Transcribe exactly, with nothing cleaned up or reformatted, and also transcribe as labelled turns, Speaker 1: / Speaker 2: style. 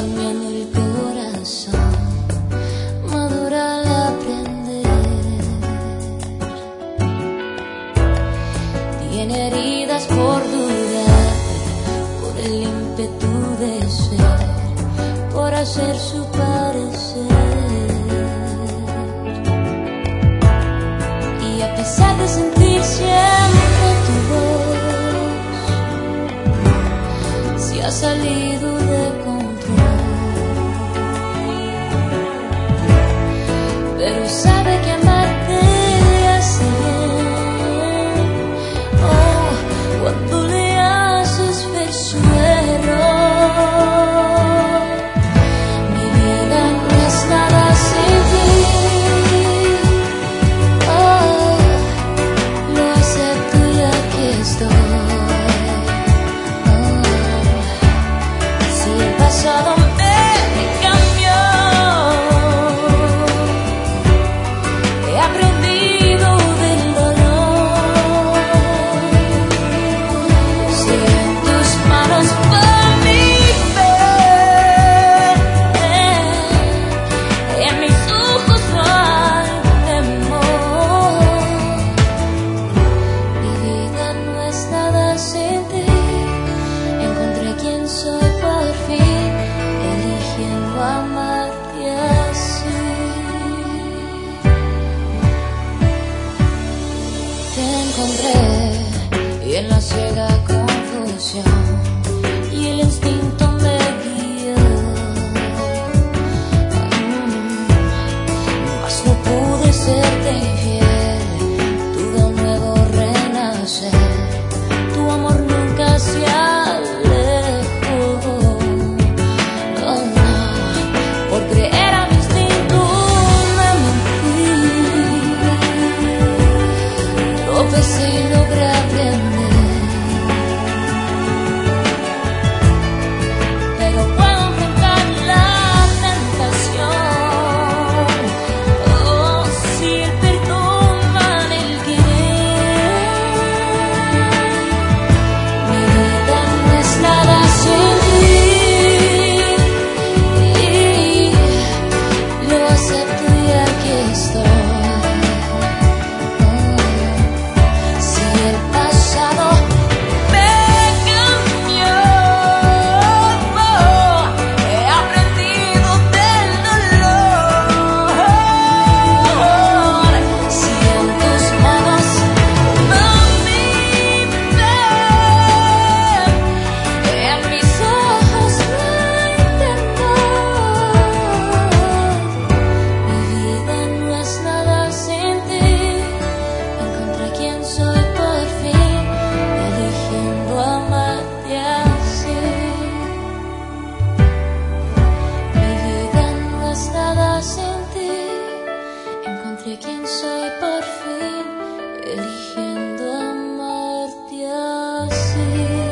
Speaker 1: cambian el corazón, madura al aprender. Tiene heridas por dudar, por el ímpetu de ser, por hacer su parecer. Y a pesar de sentir siempre tu voz, se ha salido de control, pero sabe que amarte hace bien. Oh, cuando le haces ver su error. Mi vida no es nada sin ti. Oh, lo acepto y aquí estoy. Oh, si el pasado me cambió, he aprendido del dolor. Si en tus manos va mi fe, en mis ojos no hay temor. Mi vida no es nada sin ti. Encontré quien soy por fin, eligiendo amarte así. Te encontré y en la ciega confusión y el instinto me guió. Mm, Mas no pude serte infiel, tuve un nuevo renacer. Tu amor nunca se alejó. Oh no, por creer a mi instinto me mentí. Tropecé y logré aprender, pero puedo enfrentar la tentación. Oh, si el perdón va en el querer. Mi vida no es nada sin ti. Lo acepto y aquí estoy. Oh, si el pasado me cambió, oh, he aprendido del dolor. Si en tus manos va mi fe, en mis ojos no hay temor. Mi vida no es nada sin ti. Encontré quien soy por fin, eligiendo amarte así. Mi vida no es nada sin ti. Encontré quien soy por fin, eligiendo amarte así.